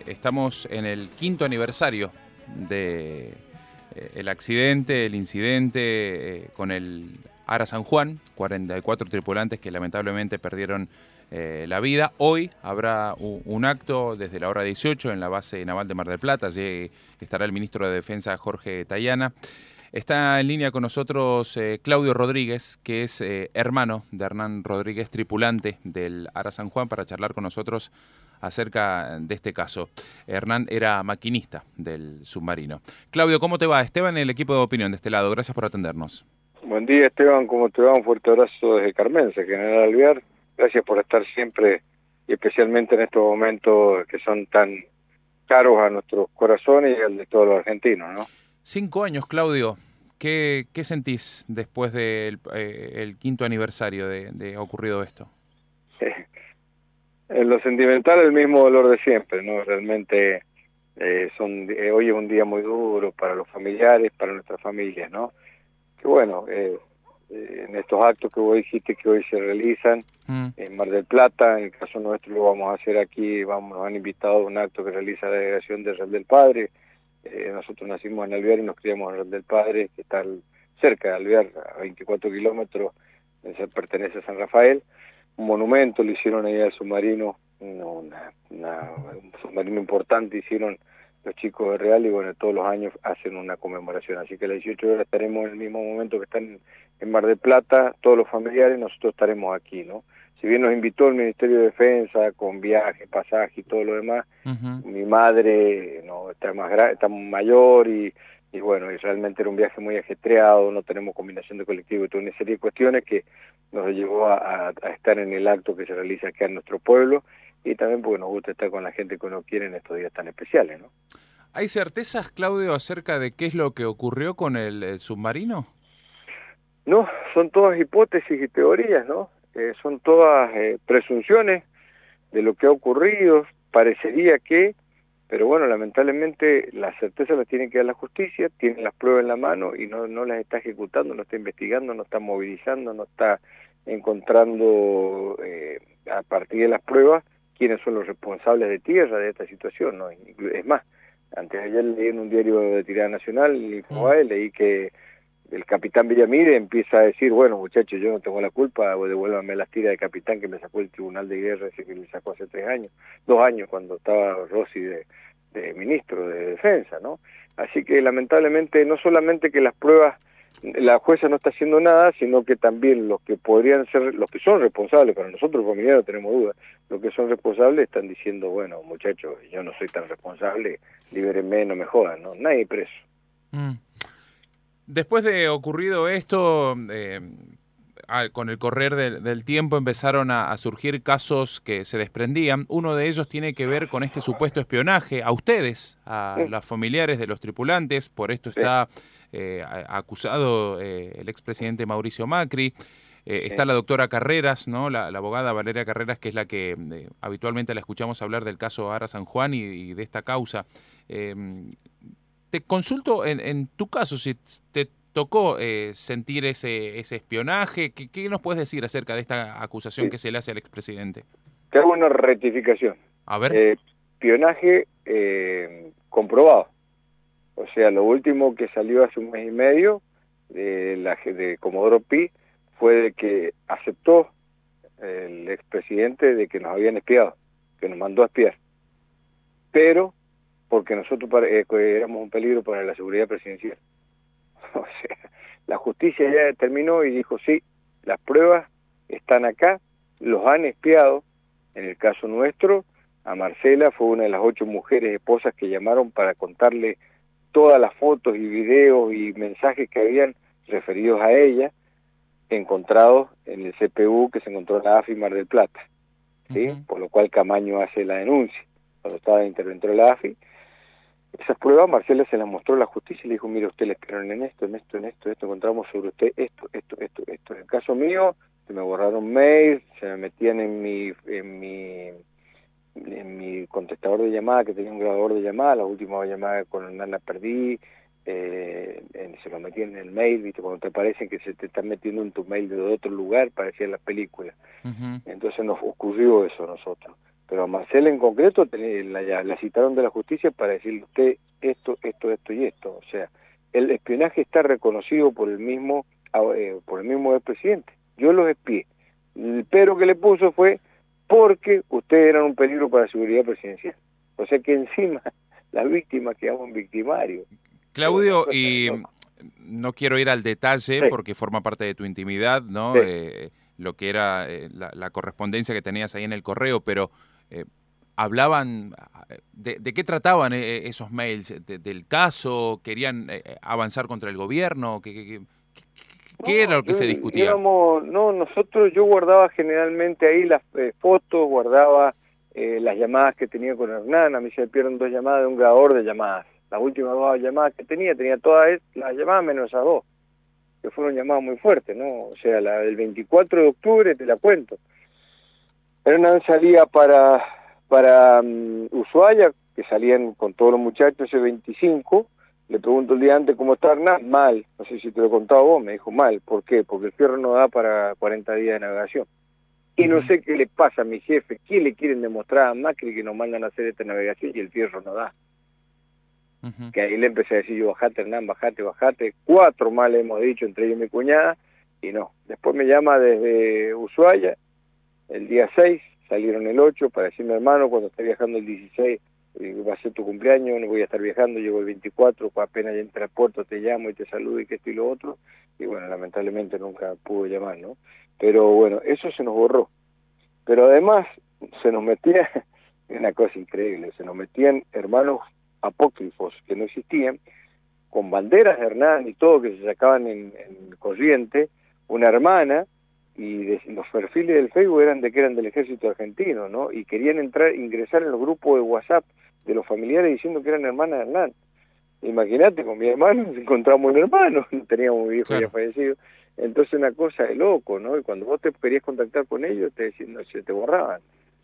estamos en el 5º aniversario de el accidente, el incidente con el Ara San Juan, 44 tripulantes que lamentablemente perdieron la vida. Hoy habrá un acto desde la hora 18 en la base naval de Mar del Plata. Allí estará el ministro de Defensa, Jorge Tayana. Está en línea con nosotros Claudio Rodríguez, que es hermano de Hernán Rodríguez, tripulante del Ara San Juan, para charlar con nosotros acerca de este caso. Hernán era maquinista del submarino. Claudio, ¿cómo te va? Esteban, el equipo de opinión de este lado. Gracias por atendernos. Buen día, Esteban. ¿Cómo te va? Un fuerte abrazo desde Carmense, General Alvear. Gracias por estar siempre, y especialmente en estos momentos que son tan caros a nuestros corazones y al de todos los argentinos, ¿no? 5 años, Claudio. ¿Qué sentís después del el 5º aniversario de ocurrido esto? En lo sentimental, el mismo dolor de siempre, ¿no? Realmente hoy es un día muy duro para los familiares, para nuestras familias, ¿no? Que bueno, en estos actos que vos dijiste que hoy se realizan en Mar del Plata, en el caso nuestro lo vamos a hacer aquí, nos han invitado a un acto que realiza la delegación de Real del Padre. Nosotros nacimos en Alvear y nos criamos en Real del Padre, que está cerca de Alvear, a 24 kilómetros, pertenece a San Rafael. Un monumento le hicieron ahí al submarino, un submarino importante hicieron los chicos de Real, y bueno, todos los años hacen una conmemoración, así que a las 18 horas estaremos en el mismo momento que están en Mar del Plata, todos los familiares, nosotros estaremos aquí, ¿no? Si bien nos invitó el Ministerio de Defensa con viaje, pasaje y todo lo demás, mi madre no está está mayor y bueno, y realmente era un viaje muy ajetreado, no tenemos combinación de colectivo y toda una serie de cuestiones que nos llevó a estar en el acto que se realiza acá en nuestro pueblo, y también porque nos gusta estar con la gente que uno quiere en estos días tan especiales, ¿no? ¿Hay certezas, Claudio, acerca de qué es lo que ocurrió con el submarino? No, son todas hipótesis y teorías, ¿no? Son todas presunciones de lo que ha ocurrido, parecería que, pero bueno, lamentablemente las certezas las tiene que dar la justicia, tiene las pruebas en la mano y no las está ejecutando, no está investigando, no está movilizando, no está encontrando a partir de las pruebas quiénes son los responsables de tierra de esta situación, ¿no? Es más, antes de ayer leí en un diario de tirada nacional, el Infobae, leí que el capitán Villamire empieza a decir, bueno, muchachos, yo no tengo la culpa, devuélvanme las tiras de capitán que me sacó el Tribunal de Guerra, ese que le sacó hace 2 años, cuando estaba Rossi de ministro de Defensa, ¿no? Así que lamentablemente no solamente que las pruebas, la jueza no está haciendo nada, sino que también los que podrían ser, los que son responsables, para nosotros los familiares no tenemos duda, los que son responsables están diciendo, bueno, muchachos, yo no soy tan responsable, libérenme, no me jodan, ¿no? Nadie preso. Después de ocurrido esto, con el correr del tiempo empezaron a surgir casos que se desprendían. Uno de ellos tiene que ver con este supuesto espionaje a ustedes, a los familiares de los tripulantes. Por esto está acusado el expresidente Mauricio Macri. Está la doctora Carreras, ¿no? La abogada Valeria Carreras, que es la que habitualmente la escuchamos hablar del caso Ara San Juan y de esta causa. Te consulto en tu caso, si te tocó sentir ese espionaje, ¿qué nos puedes decir acerca de esta acusación que se le hace al expresidente? Te hago una rectificación. A ver. Espionaje comprobado. O sea, lo último que salió hace un mes y medio de Comodoro Pi fue de que aceptó el expresidente de que nos habían espiado, que nos mandó a espiar. Pero porque nosotros éramos un peligro para la seguridad presidencial. O sea, la justicia ya determinó y dijo, sí, las pruebas están acá, los han espiado. En el caso nuestro, a Marcela fue una de las 8 mujeres esposas que llamaron para contarle todas las fotos y videos y mensajes que habían referidos a ella, encontrados en el CPU que se encontró en la AFI Mar del Plata, ¿sí? Por lo cual Camaño hace la denuncia. Cuando estaba de interventor de la AFI, esas pruebas Marcela se las mostró a la justicia y le dijo, mire, usted le espiaron en esto, encontramos sobre usted esto. En el caso mío, se me borraron mails, se me metían en mi contestador de llamada, que tenía un grabador de llamada, la última llamada con Nana perdí, se lo metían en el mail, ¿viste? Cuando te parecen que se te están metiendo en tu mail de otro lugar, parecía la película. Entonces nos ocurrió eso a nosotros. pero a Marcela en concreto la citaron de la justicia para decirle usted esto y esto. O sea, el espionaje está reconocido por el mismo expresidente. Yo los espié. El pero que le puso fue porque ustedes eran un peligro para la seguridad presidencial. O sea que encima las víctimas quedamos en victimarios. Claudio, y no quiero ir al detalle Sí. porque forma parte de tu intimidad, ¿no? Sí. Lo que era la correspondencia que tenías ahí en el correo, pero hablaban, ¿de qué trataban esos mails? ¿Del caso? ¿Querían avanzar contra el gobierno? ¿Qué era lo que se discutía? Yo guardaba generalmente ahí las fotos, guardaba las llamadas que tenía con Hernán. A mí se me pierden 2 llamadas de un grabador de llamadas. Las últimas 2 llamadas que tenía todas las llamadas menos esas 2, que fueron llamadas muy fuertes, ¿no? O sea, la del 24 de octubre, te la cuento. Hernán salía para Ushuaia, que salían con todos los muchachos ese 25. Le pregunto el día antes cómo está Hernán. Mal, no sé si te lo he contado vos. Me dijo mal. ¿Por qué? Porque el fierro no da para 40 días de navegación. Y no sé qué le pasa a mi jefe, qué le quieren demostrar a Macri que nos mandan a hacer esta navegación y el fierro no da. Que ahí le empecé a decir yo, bajate Hernán, bajate. 4 más le hemos dicho, entre ellos y mi cuñada, y no. Después me llama desde Ushuaia, el día 6, salieron el 8 para decirme, hermano, cuando esté viajando el 16, va a ser tu cumpleaños, no voy a estar viajando, llego el 24, apenas ya entra al puerto te llamo y te saludo y que esto y lo otro, y bueno, lamentablemente nunca pude llamar, ¿no? Pero bueno, eso se nos borró. Pero además se nos metía, una cosa increíble, se nos metían hermanos apócrifos que no existían, con banderas de Hernán y todo que se sacaban en corriente, una hermana, y los perfiles del Facebook eran de que eran del ejército argentino, ¿no? Y querían ingresar en los grupos de WhatsApp de los familiares diciendo que eran hermanas de Hernán. Imagínate, con mi hermano nos encontramos un hermano, teníamos un viejo ya fallecido. Entonces una cosa de loco, ¿no? Y cuando vos te querías contactar con ellos, te decían, no, se te borraban.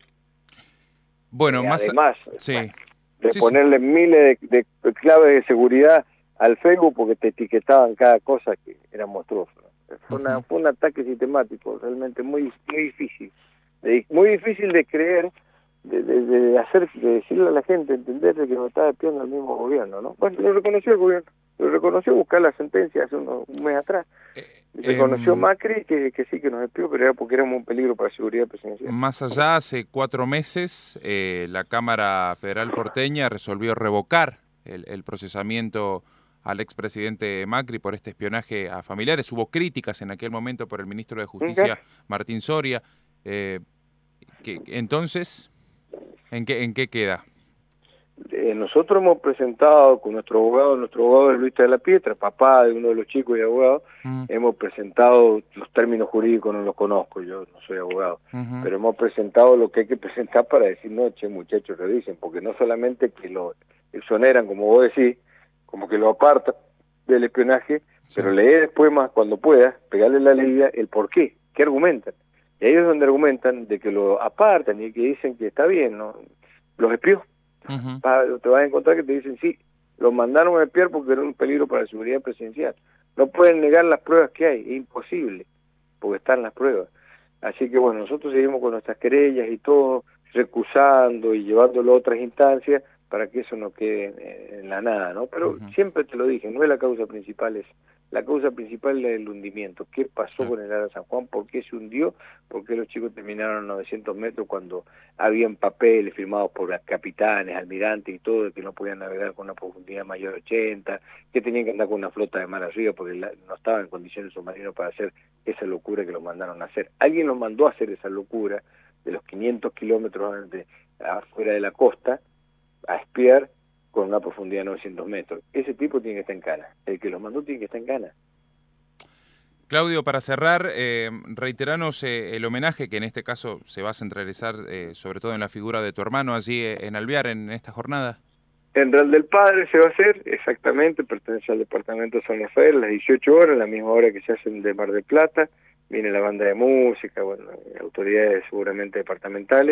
Bueno, además, sí. de ponerle miles de claves de seguridad al Facebook porque te etiquetaban cada cosa que era monstruoso. Fue un ataque sistemático, realmente muy difícil. Muy difícil de creer, de decirle a la gente, entender de que nos estaba espiando el mismo gobierno, ¿no? Bueno, lo reconoció el gobierno, lo reconoció buscar la sentencia hace un mes atrás. Reconoció Macri que sí, que nos espió, pero era porque éramos un peligro para la seguridad presidencial. Más allá, hace 4 meses, la Cámara Federal porteña resolvió revocar el procesamiento al expresidente Macri por este espionaje a familiares. Hubo críticas en aquel momento por el ministro de Justicia, Martín Soria. Entonces, ¿en qué queda? Nosotros hemos presentado con nuestro abogado es Luis de la Pietra, papá de uno de los chicos y abogado, hemos presentado los términos jurídicos, no los conozco, yo no soy abogado, pero hemos presentado lo que hay que presentar para decir, no, che, muchachos, lo dicen, porque no solamente que lo exoneran, como vos decís, como que lo apartan del espionaje, pero lee después más cuando puedas, pegarle la ley el por qué argumentan. Y ahí es donde argumentan de que lo apartan y que dicen que está bien, ¿no? Los espió. Te vas a encontrar que te dicen, sí, los mandaron a espiar porque era un peligro para la seguridad presidencial. No pueden negar las pruebas que hay, es imposible, porque están las pruebas. Así que bueno, nosotros seguimos con nuestras querellas y todo, recusando y llevándolo a otras instancias para que eso no quede en la nada, ¿no? Pero siempre te lo dije, no es la causa principal, la causa principal es el hundimiento. ¿Qué pasó con el Ara San Juan? ¿Por qué se hundió? ¿Por qué los chicos terminaron a 900 metros cuando habían papeles firmados por las capitanes, almirantes y todo, de que no podían navegar con una profundidad mayor de 80, que tenían que andar con una flota de mar arriba porque no estaban en condiciones submarinos para hacer esa locura que los mandaron a hacer? Alguien los mandó a hacer esa locura de los 500 kilómetros afuera de la costa, a espiar con una profundidad de 900 metros. Ese tipo tiene que estar en cana. El que los mandó tiene que estar en cana. Claudio, para cerrar, reiteranos el homenaje que en este caso se va a centralizar sobre todo en la figura de tu hermano allí en Alvear en esta jornada. En Real del Padre se va a hacer, exactamente, pertenece al departamento de San Rafael, a las 18 horas, la misma hora que se hacen de Mar del Plata. Viene la banda de música, bueno, autoridades seguramente departamentales.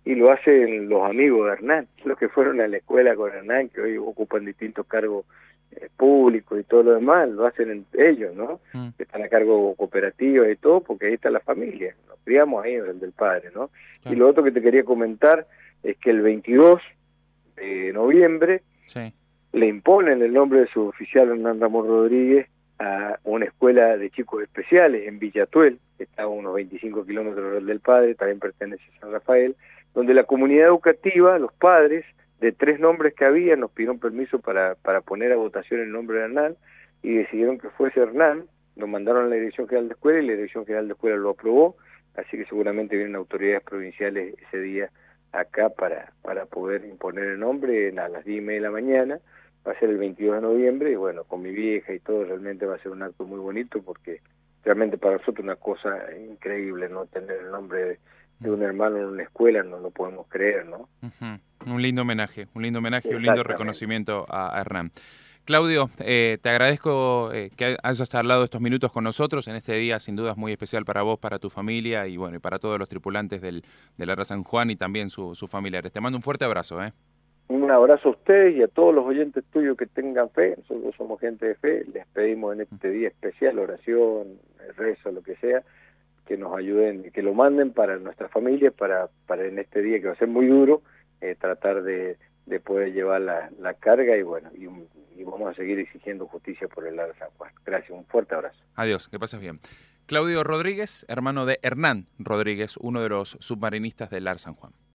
y lo hacen los amigos de Hernán, los que fueron a la escuela con Hernán, que hoy ocupan distintos cargos públicos y todo lo demás, lo hacen ellos, ¿no? Que están a cargo cooperativas y todo, porque ahí está la familia, nos criamos ahí en el del padre, ¿no? Claro. Y lo otro que te quería comentar es que el 22 de noviembre Sí. le imponen el nombre de su oficial Hernán Ramón Rodríguez a una escuela de chicos especiales en Villatuel, que está a unos 25 kilómetros del padre, también pertenece a San Rafael, donde la comunidad educativa, los padres, de 3 nombres que había, nos pidieron permiso para poner a votación el nombre de Hernán, y decidieron que fuese Hernán, nos mandaron a la Dirección General de Escuela, y la Dirección General de Escuela lo aprobó, así que seguramente vienen autoridades provinciales ese día acá para poder imponer el nombre a las 10:30 de la mañana. Va a ser el 22 de noviembre, y bueno, con mi vieja y todo, realmente va a ser un acto muy bonito, porque realmente para nosotros una cosa increíble, ¿no? Tener el nombre de un hermano en una escuela, no lo podemos creer, ¿no? Un lindo homenaje, un lindo Exactamente. reconocimiento a Hernán. Claudio, te agradezco que hayas charlado estos minutos con nosotros en este día, sin duda es muy especial para vos, para tu familia y bueno, y para todos los tripulantes del ARA San Juan y también sus familiares. Te mando un fuerte abrazo. Un abrazo a ustedes y a todos los oyentes tuyos que tengan fe. Nosotros somos gente de fe, les pedimos en este día especial oración, rezo, lo que sea, que nos ayuden, que lo manden para nuestras familias, para en este día que va a ser muy duro, tratar de poder llevar la carga, y bueno, y vamos a seguir exigiendo justicia por el ARA San Juan. Gracias, un fuerte abrazo. Adiós, que pases bien. Claudio Rodríguez, hermano de Hernán Rodríguez, uno de los submarinistas del ARA San Juan.